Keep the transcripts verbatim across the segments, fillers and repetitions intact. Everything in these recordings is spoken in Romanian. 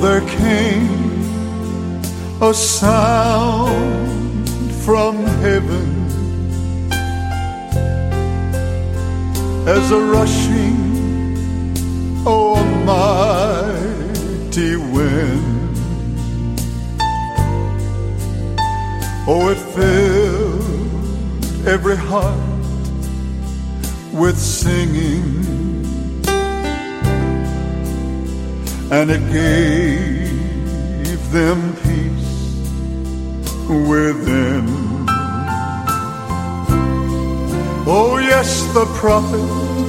there came a sound from heaven as a rushing, oh, mighty wind. Oh, it filled every heart with singing, and it gave them peace within. Oh yes, the prophet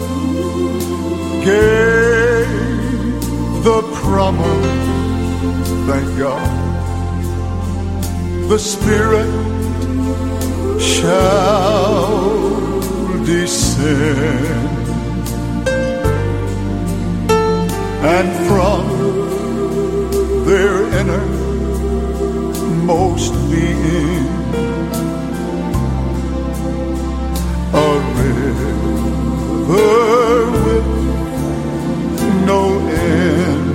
gave the promise, thank God. The Spirit shall descend, and from their innermost being a river with no end.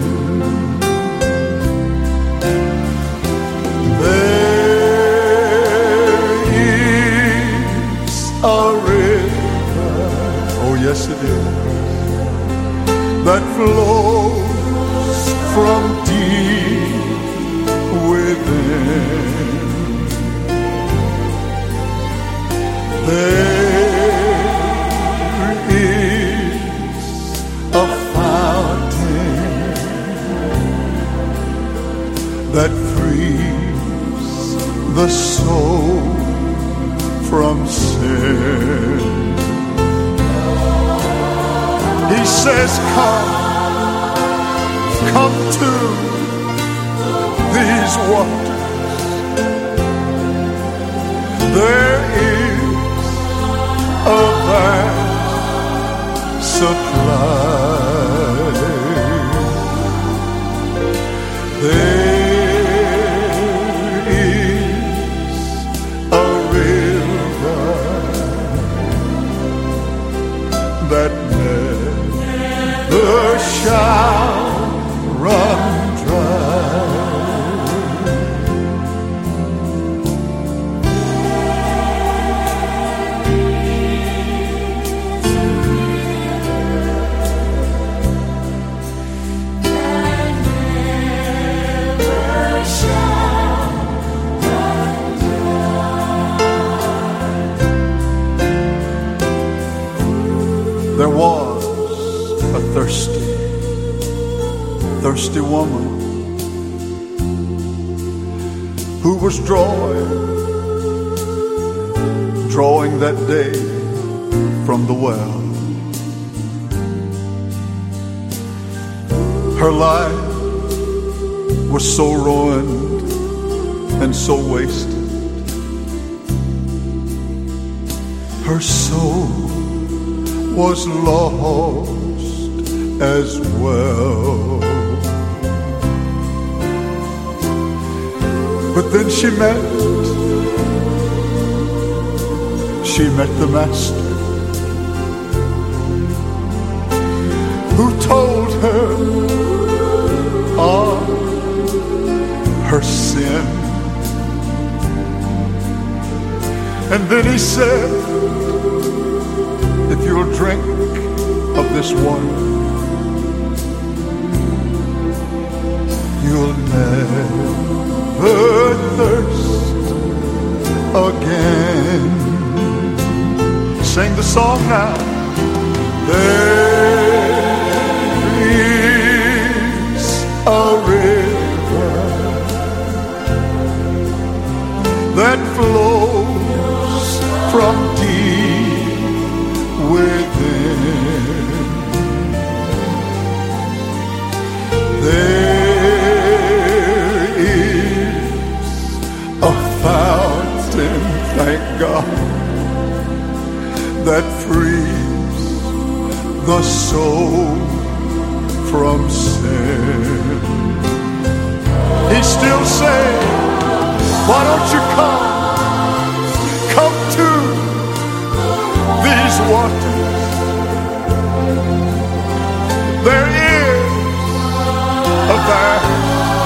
There is a river, oh yes it is, that flows from deep within. There is a fountain that frees the soul from sin. He says, come, come to these waters. There is a vast supply. There is a river that never shall run dry. There was a thirsty, thirsty woman who was drawing, drawing that day from the well. Her life was so ruined and so wasted. Her soul was lost as well. But then she met, she met the Master, who told her of her sin. And then he said, if you'll drink of this water, you'll never thirst again. Sing the song now. There is a river that flows from deep within. There is a fountain, thank God, that frees the soul from sin. He's still saying, why don't you come, come to these waters. There is a vast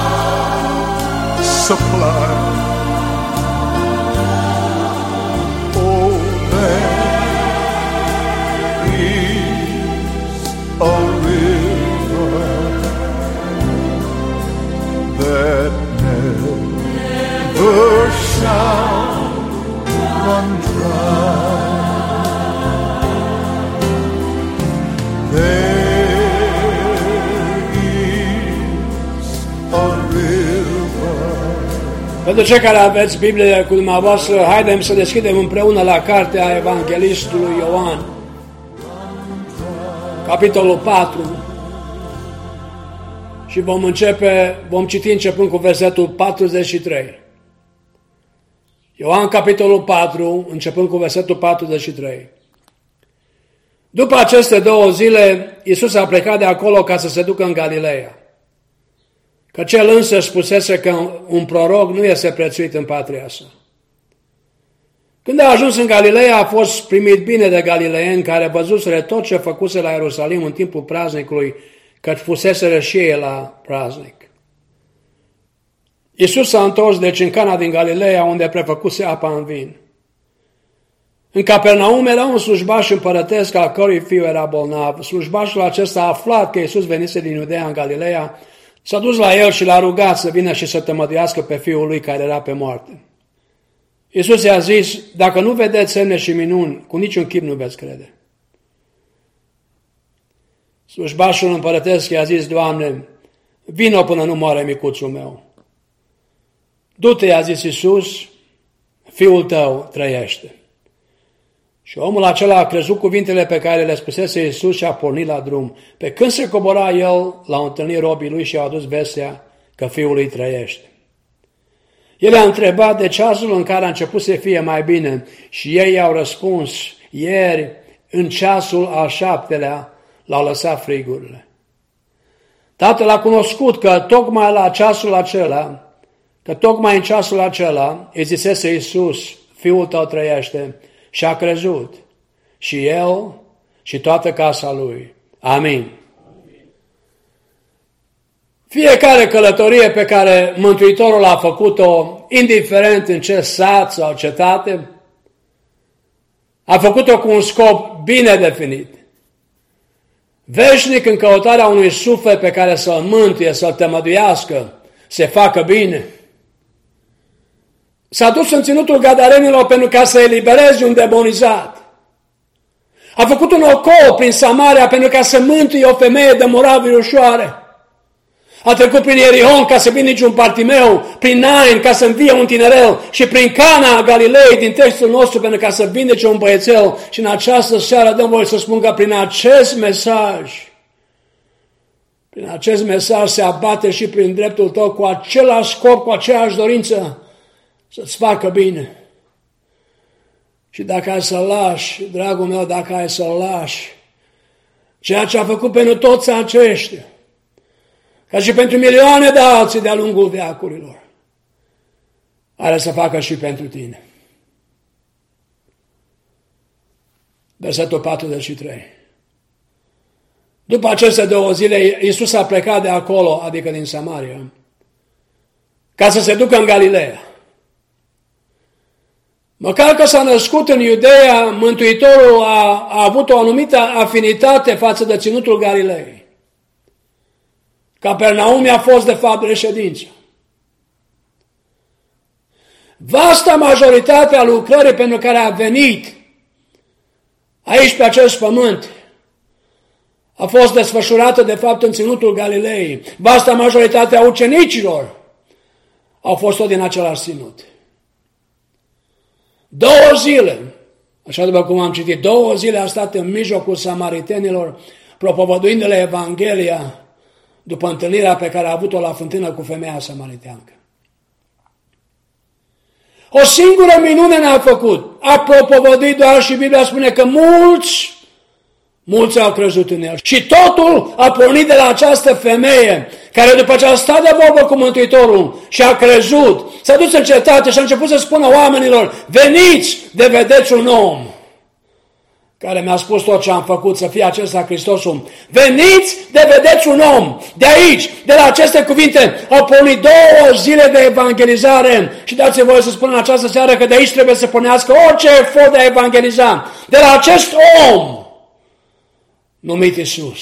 There is a river. Pentru cei care aveți Biblie cu dumneavoastră, haidem să deschidem împreună la cartea Evanghelistului Ioan, capitolul patru, și vom începe, vom citi începând cu versetul patruzeci și trei. Ioan, capitolul patru, începând cu versetul patruzeci și trei. După aceste două zile, Iisus a plecat de acolo ca să se ducă în Galileea, că cel însă spusese că un proroc nu este prețuit în patria sa. Când a ajuns în Galileea, a fost primit bine de galileeni care văzuseră tot ce făcuse la Ierusalim în timpul praznicului, căci fuseseră și ei la praznic. Iisus s-a întors deci în Cana din Galileea, unde prefăcuse apa în vin. În Capernaum era un slujbaș împărătesc, al cărui fiu era bolnav. Slujbașul acesta a aflat că Iisus venise din Iudeea în Galileea, s-a dus la el și l-a rugat să vină și să tămăduiască pe fiul lui care era pe moarte. Iisus i-a zis: dacă nu vedeți semne și minuni, cu niciun chip nu veți crede. Slujbașul împărătesc i-a zis: Doamne, vină până nu moare micuțul meu. Du-te, i-a zis Iisus, fiul tău trăiește. Și omul acela a crezut cuvintele pe care le spusese Iisus și a pornit la drum. Pe când se cobora el, l-au întâlnit robii lui și au adus vestea că fiul lui trăiește. El a întrebat de ceasul în care a început să fie mai bine și ei i-au răspuns: ieri, în ceasul al șaptelea, l-au lăsat frigurile. Tatăl a cunoscut că tocmai la ceasul acela, că tocmai în ceasul acela îi zisese Iisus: fiul tău trăiește, și a crezut și el și toată casa lui. Amin. Fiecare călătorie pe care Mântuitorul a făcut-o, indiferent în ce sat sau cetate, a făcut-o cu un scop bine definit. Veșnic în căutarea unui suflet pe care să-l mântuie, să-l tămăduiască, să facă bine. S-a dus în ținutul Gadarenilor pentru ca să elibereze un demonizat. A făcut un ocol prin Samaria pentru ca să mântuie o femeie de moravuri ușoare. A trecut prin Ierihon ca să vindice un Partimeu, prin Nain ca să învie un tinerel și prin Cana a Galilei din textul nostru pentru ca să vindice un băiețel. Și în această seară dăm voie să spun că prin acest mesaj, prin acest mesaj se abate și prin dreptul tău cu același scop, cu aceeași dorință, să-ți facă bine. Și dacă ai să-l lași, dragul meu, dacă ai să-l lași, ceea ce a făcut pentru toți aceștia, ca și pentru milioane de alții de-a lungul veacurilor, are să facă și pentru tine. Versetul patruzeci și trei. După aceste două zile, Iisus a plecat de acolo, adică din Samaria, ca să se ducă în Galileea. Măcar că s-a născut în Iudeea, Mântuitorul a, a avut o anumită afinitate față de ținutul Galilei. Capernaum a fost de fapt reședință. Vasta majoritate a lucrării pentru care a venit aici pe acest pământ a fost desfășurată de fapt în ținutul Galilei. Vasta majoritate a ucenicilor au fost tot din același ținut. Două zile, așa după cum am citit, două zile a stat în mijlocul samaritenilor, propovăduindu-le Evanghelia, după întâlnirea pe care a avut-o la fântână cu femeia samariteancă. O singură minune n-a făcut. A propovăduit doar și Biblia spune că mulți, mulți au crezut în el. Și totul a pornit de la această femeie, care după ce a stat de vorbă cu Mântuitorul și a crezut, s-a dus în cetate și a început să spună oamenilor: veniți de vedeți un om care mi-a spus tot ce am făcut, să fie acesta Hristosul. Veniți de vedeți un om. De aici, de la aceste cuvinte, au pornit două zile de evangelizare. Și dați-mi voie să spun în această seară că de aici trebuie să pornească orice efort de a evangeliza. De la acest om numit Iisus.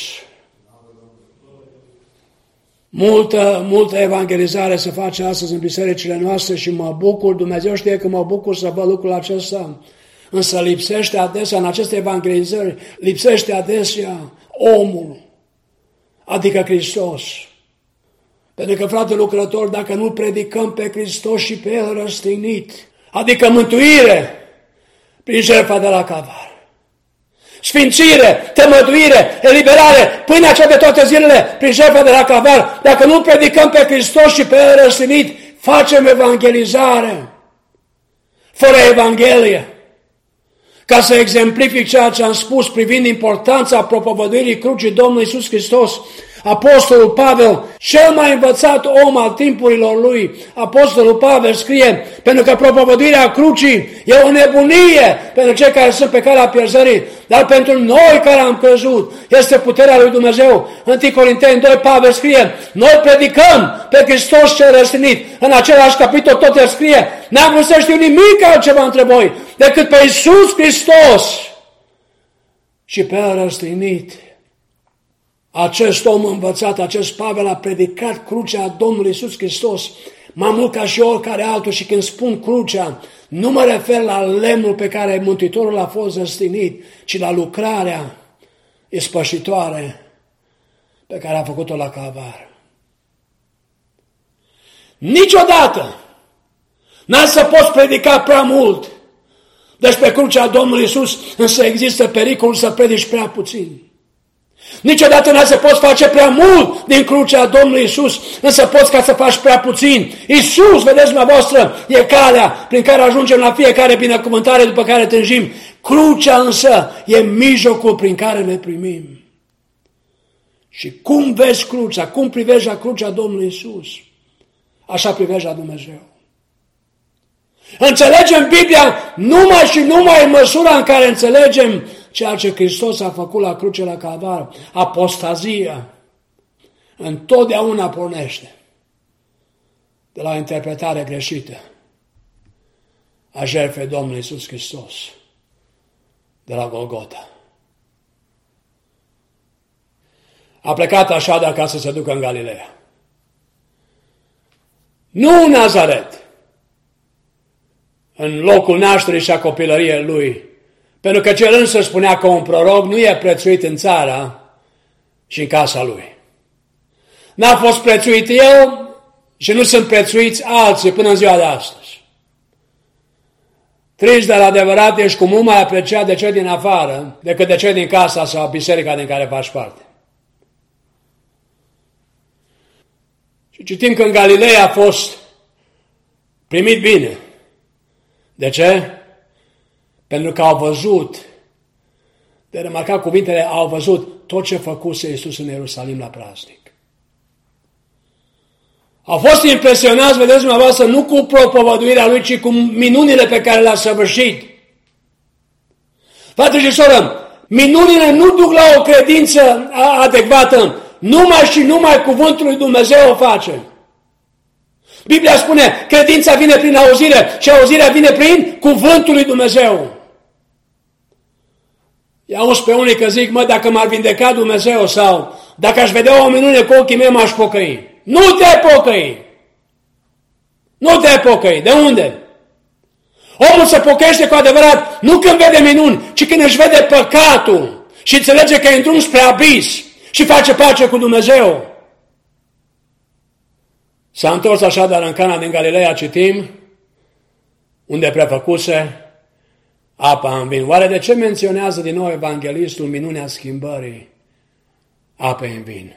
Multă, multă evangelizare se face astăzi în bisericile noastre și mă bucur, Dumnezeu știe că mă bucur să văd lucrul acesta. Însă lipsește adesea, în aceste evangelizări, lipsește adesea omul, adică Hristos. Pentru că, frate lucrător, dacă nu predicăm pe Hristos și pe El răstignit, adică mântuire prin jertfa de la Calvar, sfințire, tămăduire, eliberare, pâinea cea de toate zilele prin jertfa de la Calvar, dacă nu predicăm pe Hristos și pe El răstignit, facem evangelizare fără Evanghelie. Ca să exemplific ceea ce am spus privind importanța propovăduirii crucii Domnului Iisus Hristos, Apostolul Pavel, cel mai învățat om al timpurilor lui, Apostolul Pavel scrie, pentru că propovăduirea crucii e o nebunie pentru cei care sunt pe calea pierzării, dar pentru noi care am crezut este puterea lui Dumnezeu. În întâi Corinteni doi, Pavel scrie, noi predicăm pe Hristos cel răstignit. În același capitol tot el scrie, n-am vrut să știu nimic altceva între voi decât pe Iisus Hristos și pe El răstignit. Acest om învățat, acest Pavel a predicat crucea Domnului Iisus Hristos mai mult ca și oricare altul, și când spun crucea, nu mă refer la lemnul pe care Mântuitorul a fost răstignit, ci la lucrarea ispășitoare pe care a făcut-o la Calvar. Niciodată n-ai să poți predica prea mult despre crucea Domnului Iisus, însă există pericolul să predici prea puțin. Niciodată n-ai să poți face prea mult din crucea Domnului Iisus, însă poți ca să faci prea puțin. Iisus, vedeți dumneavoastră, e calea prin care ajungem la fiecare binecuvântare după care tânjim. Crucea însă e mijlocul prin care ne primim. Și cum vezi crucea, cum privești la crucea Domnului Iisus, așa privești la Dumnezeu. Înțelegem Biblia numai și numai în măsura în care înțelegem ceea ce Hristos a făcut la cruce la Calvar. Apostazia întotdeauna pornește de la o interpretare greșită a jertfei Domnului Iisus Hristos de la Golgota. A plecat așa de acasă să se ducă în Galileea. Nu în Nazaret, în locul nașterii și a copilăriei lui, pentru că cel însă spunea că un proroc nu e prețuit în țara și în casa lui. N-a fost prețuit eu și nu sunt prețuiți alții până în ziua de astăzi. Trist, dar adevărat, ești cu mult mai apreciat de cei din afară decât de cei din casa sau biserica din care faci parte. Și citim că în Galileea a fost primit bine. De ce? Pentru că au văzut, de remarcat cuvintele, au văzut tot ce făcuse Iisus în Ierusalim la praznic. Au fost impresionați, vedeți dumneavoastră, nu cu propovăduirea lui, ci cu minunile pe care le-a săvârșit. Frate și soră, minunile nu duc la o credință adecvată, numai și numai cuvântul lui Dumnezeu o face. Biblia spune, credința vine prin auzire și auzirea vine prin cuvântul lui Dumnezeu. I-auzi pe unii că zic, mă, dacă m-ar vindeca Dumnezeu sau dacă aș vedea o minune cu ochii mei, m-aș pocăi. Nu te pocăi! Nu te pocăi! De unde? Omul se pocăiește cu adevărat nu când vede minuni, ci când își vede păcatul și înțelege că e în drum spre abis și face pace cu Dumnezeu. S-a întors așadar în Cana din Galileea, citim, unde prefăcuse apa în vin. Oare de ce menționează din nou evanghelistul minunea schimbării apei în vin?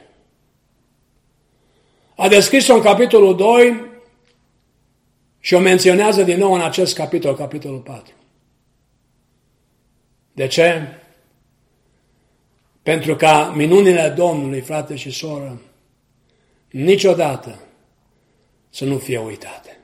A descris-o în capitolul doi și o menționează din nou în acest capitol, capitolul patru. De ce? Pentru ca minunile Domnului, frate și soră, niciodată să nu fie uitate.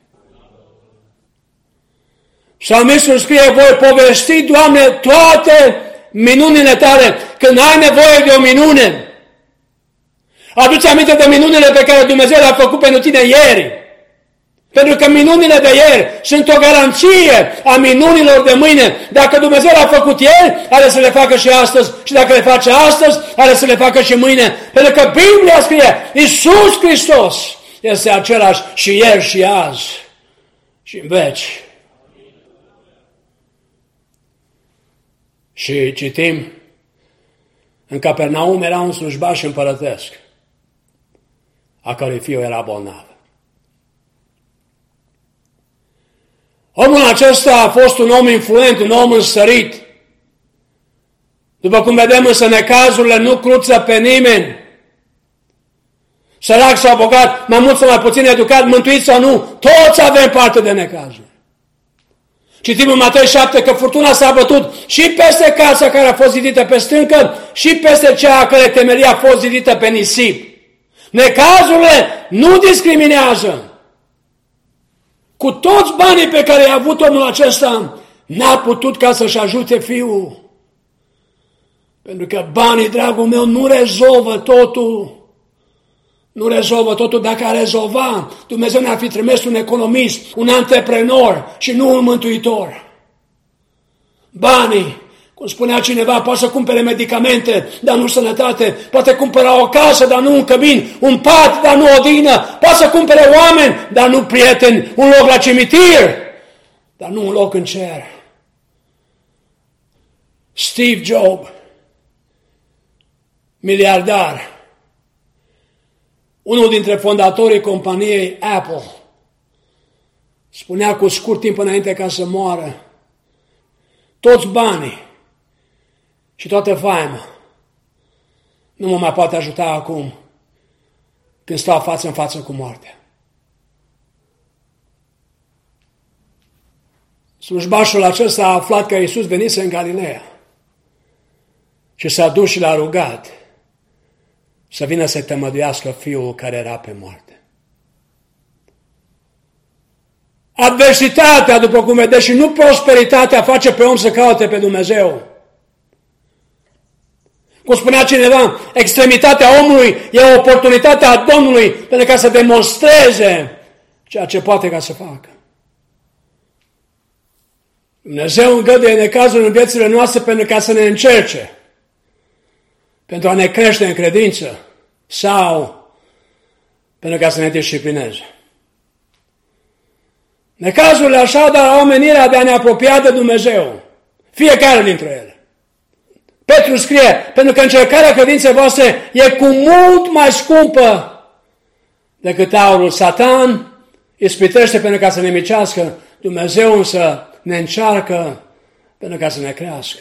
Psalmistul scrie, voi povesti, Doamne, toate minunile tale, când ai nevoie de o minune. Aduți aminte de minunile pe care Dumnezeu le-a făcut pentru tine ieri. Pentru că minunile de ieri sunt o garanție a minunilor de mâine. Dacă Dumnezeu le-a făcut ieri, are să le facă și astăzi. Și dacă le face astăzi, are să le facă și mâine. Pentru că Biblia scrie, Iisus Hristos este același și ieri și azi și în veci. Și citim, în Capernaum era un slujbaș împărătesc, a cărui fiu era bolnav. Omul acesta a fost un om influent, un om însărit. După cum vedem însă, necazurile nu cruță pe nimeni. Sărac sau bogat, mai mult sau mai puțin educat, mântuit sau nu, toți avem parte de necazuri. Citim în Matei șapte că furtuna s-a bătut și peste casa care a fost zidită pe stâncă și peste cea a care temelia a fost zidită pe nisip. Necazurile nu discriminează. Cu toți banii pe care i-a avut omul acesta, n-a putut ca să-și ajute fiul. Pentru că banii, dragul meu, nu rezolvă totul. Nu rezolvă totul. Dacă ar rezolva, Dumnezeu ne-ar fi trimis un economist, un antreprenor și nu un mântuitor. Banii, cum spunea cineva, poate să cumpere medicamente, dar nu sănătate, poate cumpăra o casă, dar nu un cămin, un pat, dar nu o odină, poate să cumpere oameni, dar nu prieteni, un loc la cimitir, dar nu un loc în cer. Steve Jobs, miliardar, unul dintre fondatorii companiei Apple, spunea cu scurt timp înainte ca să moară, toți banii și toată faima nu mă mai poate ajuta acum când stau față în față cu moartea. Slujbașul acesta a aflat că Iisus venise în Galileea și s-a dus și l-a rugat să vină să tămăduiască fiul care era pe moarte. Adversitatea, după cum vedeți, și nu prosperitatea face pe om să caute pe Dumnezeu. Cum spunea cineva, extremitatea omului e oportunitatea Domnului pentru ca să demonstreze ceea ce poate ca să facă. Dumnezeu îngăduie necazuri în viețile noastre pentru ca să ne încerce, pentru a ne crește în credință sau pentru ca să ne disciplineze. Necazurile așadar au omenirea de a ne apropia de Dumnezeu, fiecare dintre ele. Petru scrie, pentru că încercarea credinței voastre e cu mult mai scumpă decât aurul. Satan ispitește pentru ca să ne micească, Dumnezeu însă ne încearcă pentru ca să ne crească.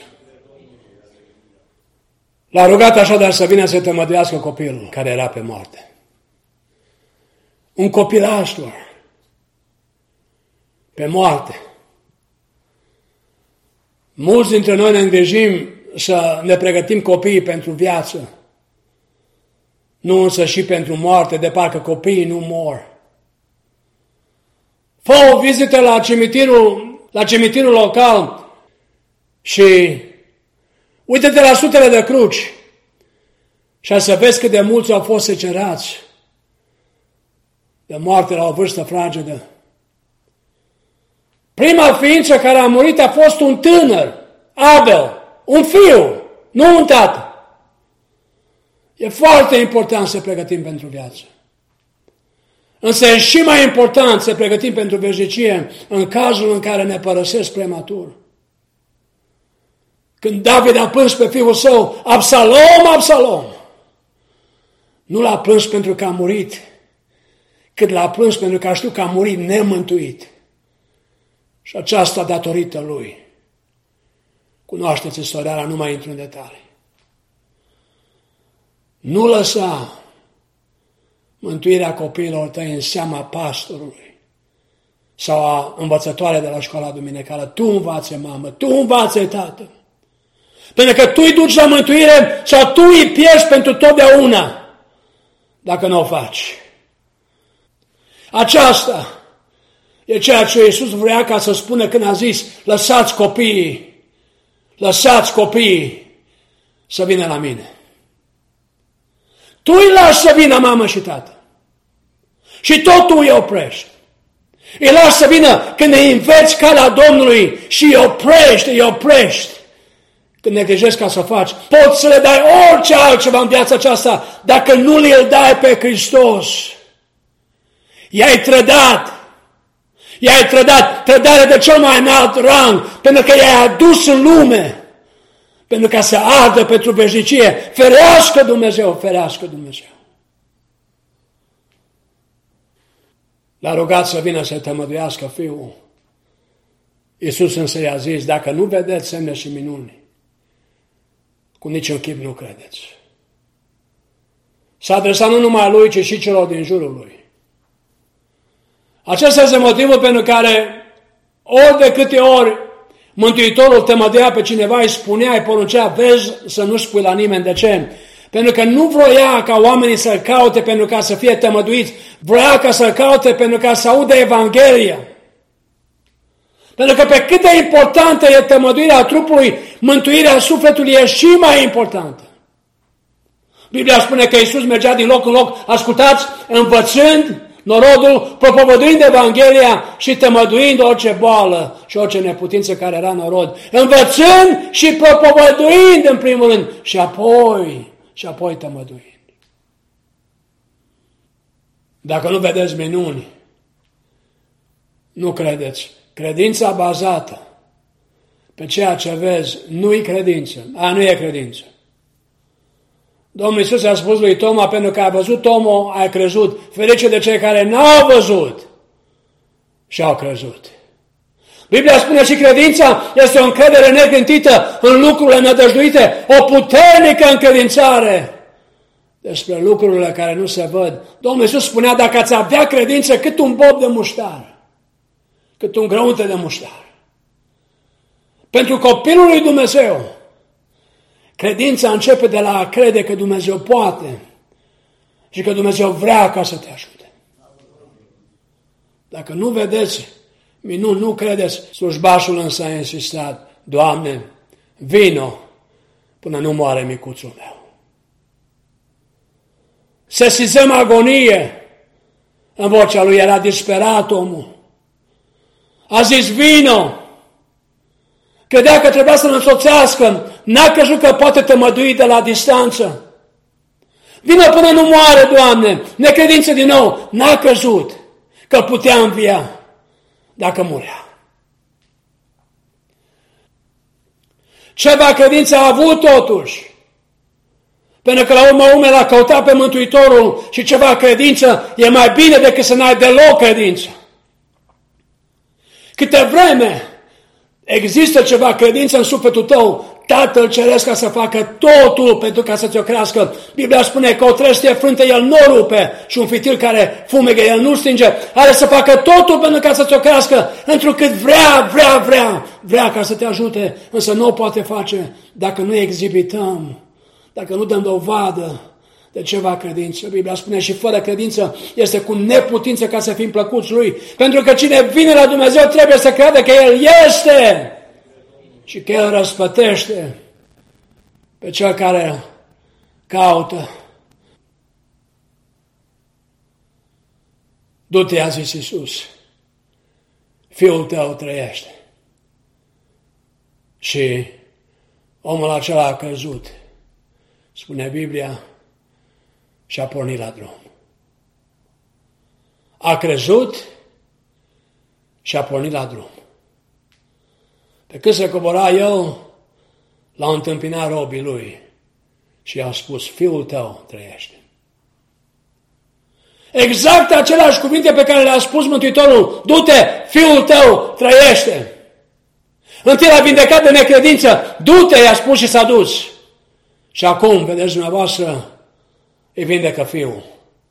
L-a rugat așadar să vină să tămăduiască copilul care era pe moarte. Un copilaș doar, pe moarte. Mulți dintre noi ne îngrijim să ne pregătim copiii pentru viață, nu însă și pentru moarte, de parcă copiii nu mor. Fă o vizită la cimitirul, la cimitirul local și uite-te la sutele de cruci și să vezi cât de mulți au fost secerați de moarte la o vârstă fragedă. Prima ființă care a murit a fost un tânăr, Abel, un fiu, nu un tată. E foarte important să pregătim pentru viață. Însă e și mai important să pregătim pentru veșnicie în cazul în care ne părăsesc prematur. Când David a plâns pe fiul său, Absalom, Absalom, nu l-a plâns pentru că a murit, cât l-a plâns pentru că a știut că a murit nemântuit. Și aceasta datorită lui. Cunoașteți istoria, nu mai intru în detalii. Nu lăsa mântuirea copiilor tăi în seama pastorului sau a învățătoare de la școala duminicală. Tu învață, mamă, tu învață, tată. Pentru că tu îi duci la mântuire sau tu îi pierzi pentru totdeauna dacă nu o faci. Aceasta e ceea ce Iisus vrea ca să spună când a zis, lăsați copiii, lăsați copiii să vină la mine. Tu îi lași să vină mamă și tată. Și tot tu îi oprești. Îi lași să vină când îi înveți calea Domnului și îi oprești, îi oprești. Când neglijezi ca să faci, poți să le dai orice altceva în viața aceasta, dacă nu le dai pe Hristos. I-ai trădat. I-ai trădat, trădare de cel mai înalt rang, pentru că i-ai adus în lume pentru ca să ardă pentru veșnicie. Ferească Dumnezeu, ferească Dumnezeu. L-a rugat să vină să tămăduiască Fiul. Iisus însă i-a zis, dacă nu vedeți semne și minuni, cu niciun chip nu credeți. S-a adresat nu numai lui, ci și celor din jurul lui. Acesta este motivul pentru care ori de câte ori Mântuitorul tămăduia pe cineva, îi spunea, îi poruncea, vezi să nu spui la nimeni. De ce? Pentru că nu vroia ca oamenii să-L caute pentru ca să fie tămăduiți, vroia ca să-L caute pentru ca să audă Evanghelia. Pentru că pe cât de importantă e tămăduirea trupului, mântuirea sufletului e și mai importantă. Biblia spune că Iisus mergea din loc în loc, ascultați, învățând norodul, propovăduind Evanghelia și tămăduind orice boală și orice neputință care era în norod. Învățând și propovăduind în primul rând și apoi, și apoi tămăduind. Dacă nu vedeți minuni, nu credeți. Credința bazată pe ceea ce vezi nu-i credință. A, nu e credință. Domnul Iisus a spus lui Toma, pentru că ai văzut, Tomo, ai crezut. Ferice de cei care n-au văzut și au crezut. Biblia spune și credința este o încredere neclintită în lucrurile nădăjduite, o puternică încredințare despre lucrurile care nu se văd. Domnul Iisus spunea, dacă ați avea credință cât un bob de muștar, cât un grăunte de muștar. Pentru copilul lui Dumnezeu, credința începe de la a crede că Dumnezeu poate și că Dumnezeu vrea ca să te ajute. Dacă nu vedeți minuni, nu credeți, slujbașul însă a insistat, Doamne, vino până nu moare micuțul meu. Sesizăm agonie. În vocea lui era disperat omul. A zis, vino. Credea că trebuia să-l însoțească. N-a crezut că poate tămădui de la distanță. Vino până nu moare, Doamne. Necredință din nou. N-a crezut că îl putea învia dacă murea. Ceva credință a avut totuși. Pentru că la urmă urmei l-a căutat pe Mântuitorul și ceva credință e mai bine decât să n-ai deloc credință. Câte vreme există ceva credință în sufletul tău, Tatăl Ceresc ca să facă totul pentru ca să te crească. Biblia spune că o trestie frântă el nu o rupe și un fitil care fumegă el nu stinge. Are să facă totul pentru ca să te crească, întrucât vrea, vrea, vrea, vrea ca să te ajute, însă nu o poate face dacă nu exhibităm, dacă nu dăm dovadă de ceva credință. Biblia spune și fără credință este cu neputință ca să fim plăcuți lui. Pentru că cine vine la Dumnezeu trebuie să crede că El este și că El răspătește pe cel care caută. Du-te, a zis Iisus, fiul tău trăiește. Și omul acela a crezut, spune Biblia, și a pornit la drum. A crezut și a pornit la drum. Pe cât se cobora el, l-a întâmpinat robii lui și i-a spus, fiul tău trăiește. Exact aceleași cuvinte pe care le-a spus Mântuitorul, du-te, fiul tău trăiește. Întâi l-a vindecat de necredință, du-te, i-a spus și s-a dus. Și acum, vedeți dumneavoastră, îi vindecă fiul.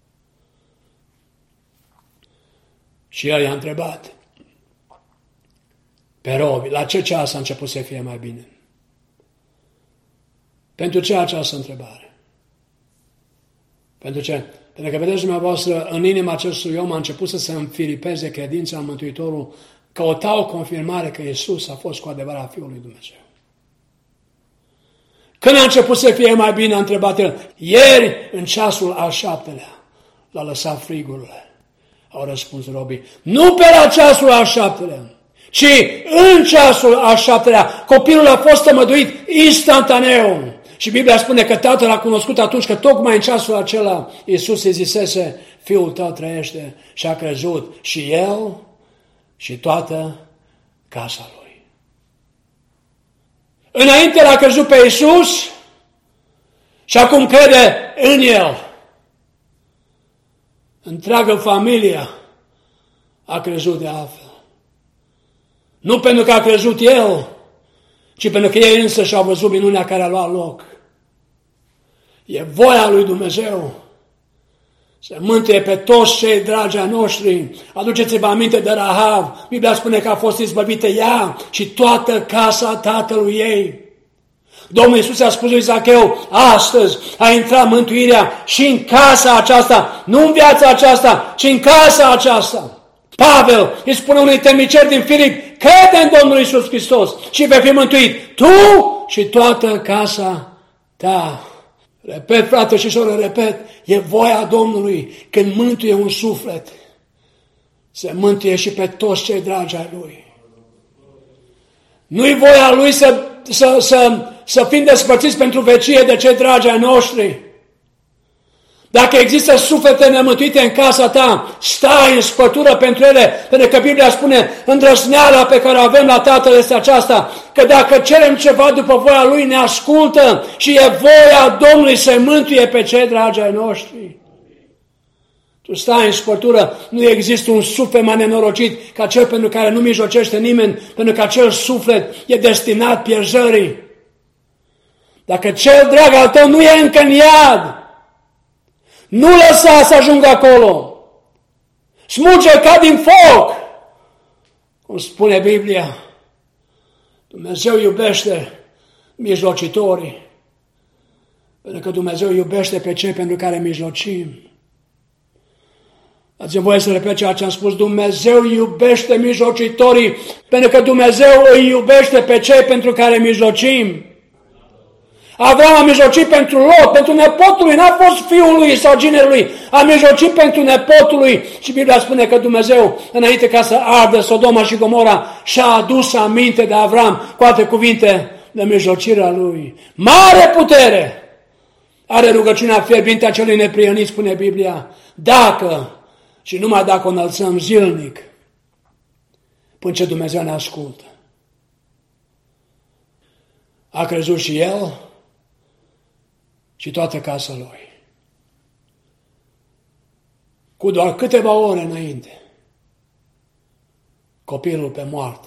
Și el i-a întrebat pe robi, la ce ceas a început să fie mai bine? Pentru ce această întrebare? Pentru ce? Pentru că, vedeți dumneavoastră, în inima acestui om a început să se înfilipeze credința în Mântuitorul, căutau confirmare că Iisus a fost cu adevărat Fiul lui Dumnezeu. Când a început să fie mai bine, a întrebat el, ieri, în ceasul al șaptelea, l-a lăsat frigurile. Au răspuns robii, nu pe la ceasul al șaptelea, ci în ceasul al șaptelea. Copilul a fost tămăduit instantaneu. Și Biblia spune că tatăl a cunoscut atunci că tocmai în ceasul acela Iisus îi zisese, fiul tău trăiește, și a crezut și el și toată casa lui. Înainte l-a crezut pe Iisus și acum crede în El. Întreaga familie a crezut de altfel. Nu pentru că a crezut El, ci pentru că ei însă și-au văzut minunea care a luat loc. E voia lui Dumnezeu să mântuie pe toți cei dragi ai noștri. Aduceți-vă aminte de Rahav. Biblia spune că a fost izbăvită ea și toată casa tatălui ei. Domnul Iisus a spus lui Zacheu, astăzi a intrat mântuirea și în casa aceasta, nu în viața aceasta, ci în casa aceasta. Pavel îi spune unui temnicer din Filip, crede în Domnul Iisus Hristos și vei fi mântuit, tu și toată casa ta. Repet, frate și soră, repet, e voia Domnului când mântuie un suflet, se mântuie și pe toți cei dragi ai Lui. Nu-i voia Lui să, să, să, să fim despărțiți pentru vecie de cei dragi ai noștri. Dacă există suflete nemântuite în casa ta, stai în spătură pentru ele, pentru că Biblia spune, îndrăzneala pe care o avem la Tatăl este aceasta, că dacă cerem ceva după voia Lui, ne ascultă și e voia Domnului să mântuie pe cei dragi ai noștri. Tu stai în spătură, nu există un suflet mai nenorocit ca cel pentru care nu mijlocește nimeni, pentru că acel suflet e destinat pierzării. Dacă cel drag al tău nu e încă în iad, nu lăsa să ajungă acolo. Smulge-l ca din foc. Cum spune Biblia, Dumnezeu iubește mijlocitorii, pentru că Dumnezeu iubește pe cei pentru care mijlocim. Dați-mi voie să repet ceea ce am spus, Dumnezeu iubește mijlocitorii, pentru că Dumnezeu îi iubește pe cei pentru care mijlocim. Avram a mijlocit pentru Lot, pentru nepotul lui, n-a fost fiul lui sau ginerul lui, a mijlocit pentru nepotul lui. Și Biblia spune că Dumnezeu, înainte ca să ardă Sodoma și Gomora, și-a adus aminte de Avram, cu alte cuvinte, de mijlocirea lui. Mare putere are rugăciunea fierbinte a celui neprihănit, spune Biblia, dacă și numai dacă o înălțăm zilnic, până ce Dumnezeu ne ascultă. A crezut și el și toată casa lui. Cu doar câteva ore înainte, copilul pe moarte.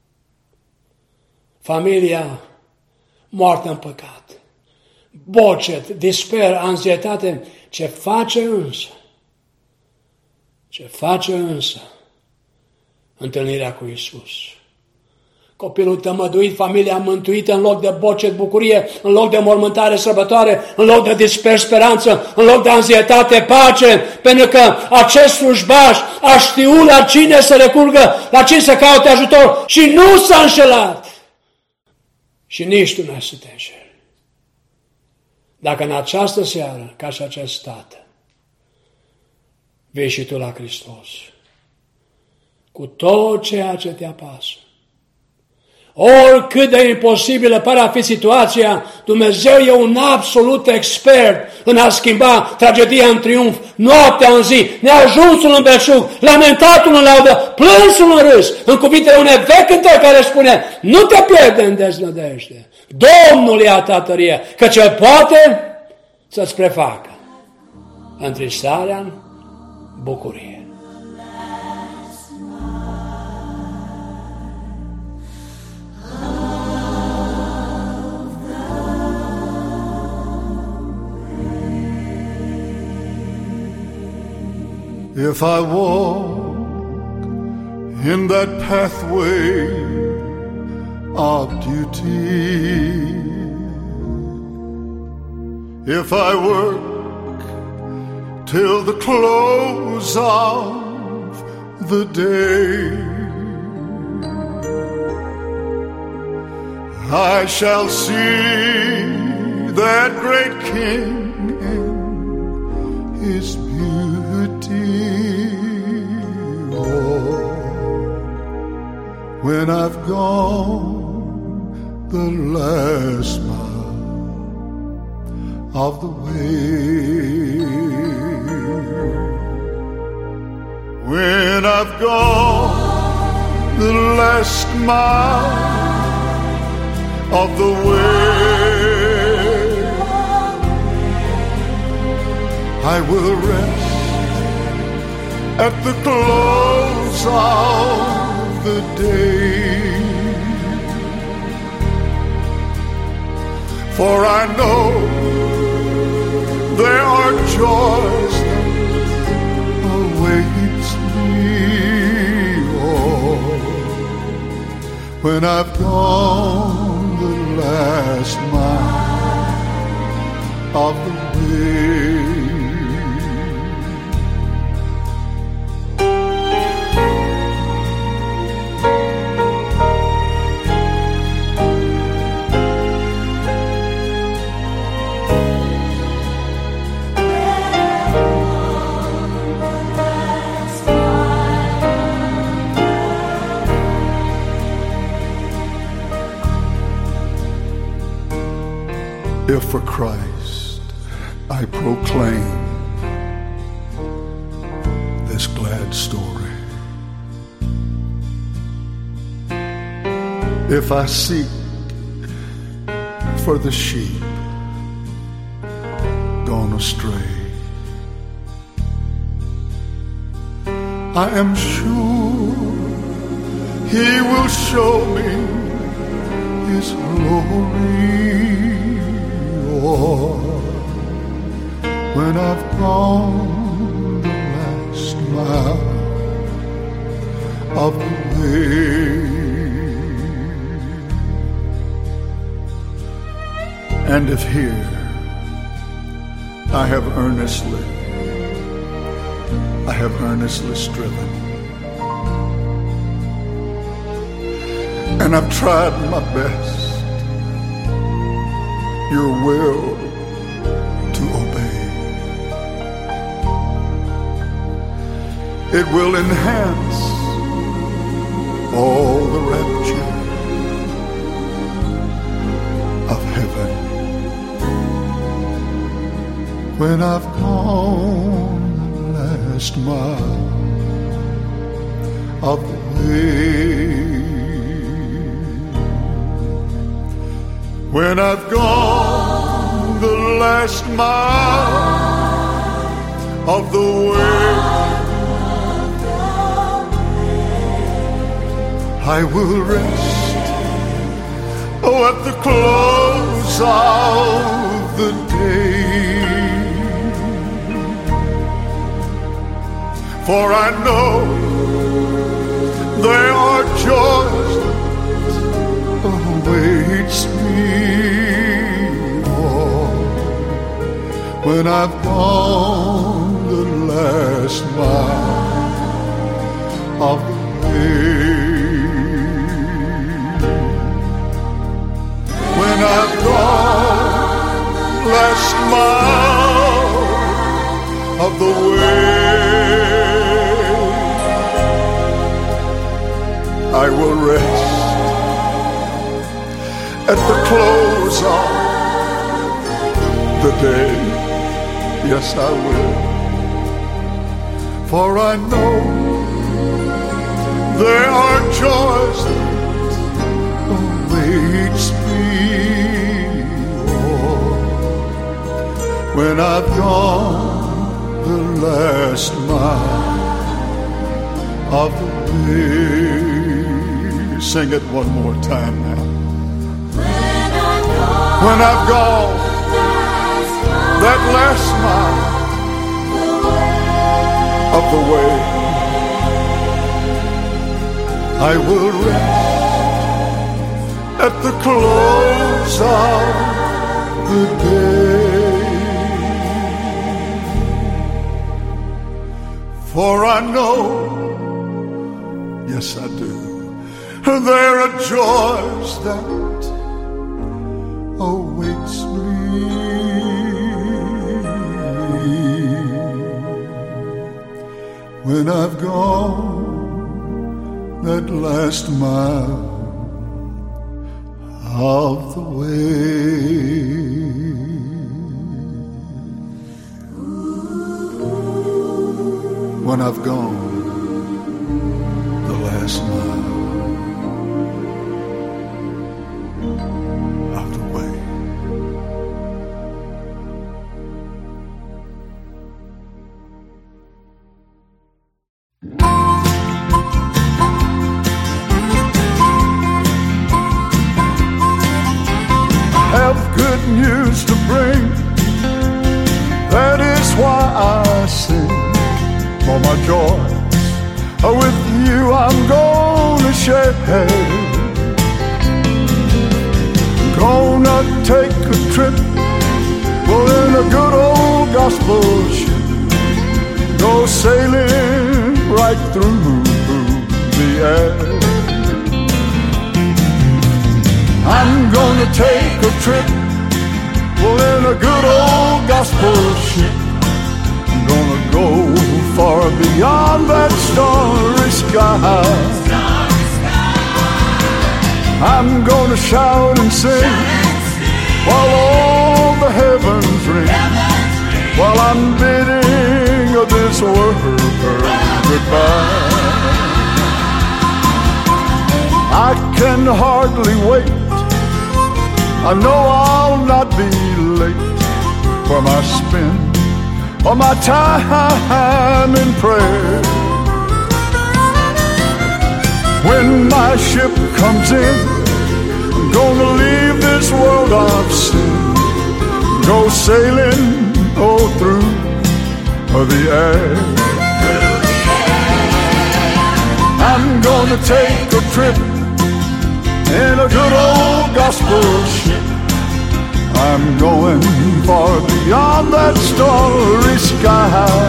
Familia moartă în păcat. Bocet, disper, anxietate. Ce face însă? Ce face însă? Întâlnirea cu Iisus. Copilul tămăduit, familia mântuită, în loc de bocet, bucurie, în loc de mormântare, sărbătoare, în loc de disper, speranță, în loc de anxietate, pace, pentru că acest slujbaș a știut la cine să recurgă, la cine să caute ajutor și nu s-a înșelat. Și nici tu n-ai să te înșeli. Dacă în această seară, ca și acest tată, vei și tu la Hristos, cu tot ceea ce te apasă, oricât de imposibilă pare a fi situația, Dumnezeu e un absolut expert în a schimba tragedia în triumf, noaptea în zi, neajunsul în belșug, lamentatul în laudă, plânsul în râs, în cuvintele unei vechi cântări care spune, nu te pierde în deznădejde. Domnul ia tatărie, că cel poate să-ți prefacă întristarea în bucurie. If I walk in that pathway of duty, if I work till the close of the day, I shall see that great King in His beauty. Oh, when I've gone the last mile of the way, when I've gone the last mile of the way. I will rest at the close of the day, for I know there are joys that awaits me. Oh, when I've gone the last mile of the way. If for Christ I proclaim this glad story, if I seek for the sheep gone astray, I am sure He will show me His glory. When I've gone the last mile of the way. And if here I have earnestly, I have earnestly striven, and I've tried my best your will to obey, it will enhance all the rapture of heaven. When I've gone the last mile of the way, when I've gone the last mile of the way, I will rest, oh, at the close of the day, for I know there are joys that awaits me. When I've gone the last mile of the way, when I've gone last mile of the way, I will rest at the close of the day. Yes, I will, for I know there are joys that awaits me. Oh, when I've gone the last mile of the way. Sing it one more time now. When I've gone that last mile of the way, I will rest at the close of the day, for I know, yes I do, there are joys that awaits me. When I've gone that last mile of the way. When I've gone the last mile news to bring. That is why I sing. For my joys with you I'm gonna share. Gonna take a trip, well, in a good old gospel ship, go sailing right through the air. I'm gonna take a trip, well, in a good old gospel ship. I'm gonna go far beyond that starry sky. I'm gonna shout and sing while all the heavens ring, while I'm bidding this world goodbye. I can hardly wait, I know I'll not be late for my spin or my time in prayer. When my ship comes in, I'm gonna leave this world of sin, go sailing, oh, through the air. I'm gonna take a trip in a good old gospel ship. I'm going far beyond that starry sky.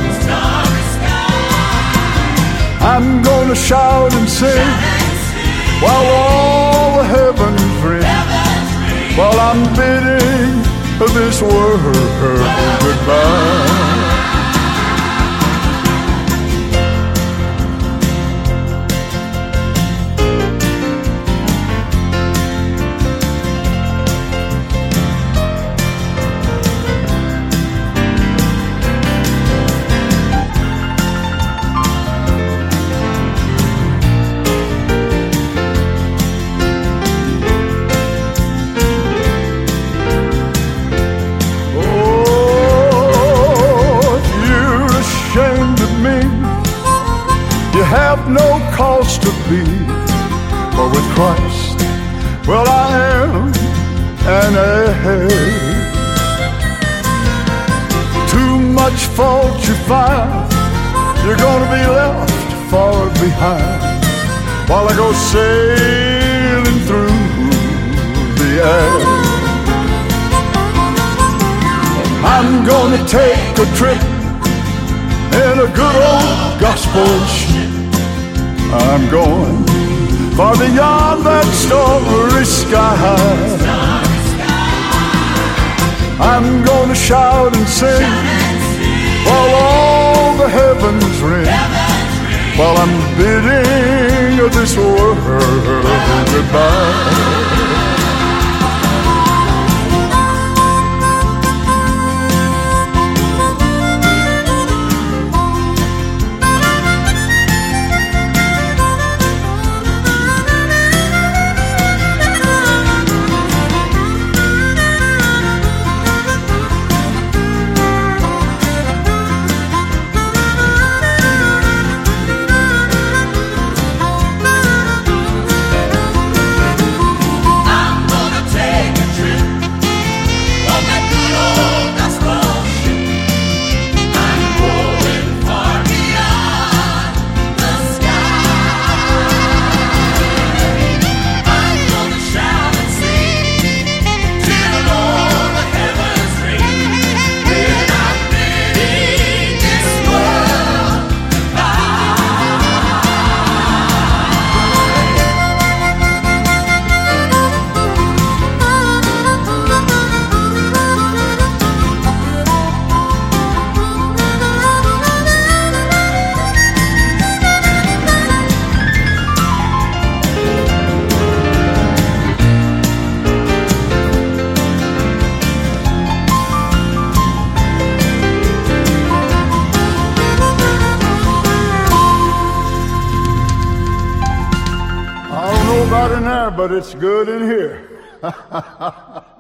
I'm gonna shout and sing while all the heavens ring, while I'm bidding this world goodbye. Have no cause to be, for with Christ, well, I am an heir. Too much fault you find, you're gonna be left far behind, while I go sailing through the air. I'm gonna take a trip in a good old gospel ship. I'm going far beyond that starry sky. I'm gonna shout and sing while all the heavens ring, while I'm bidding this world goodbye. About in there, but it's good in here.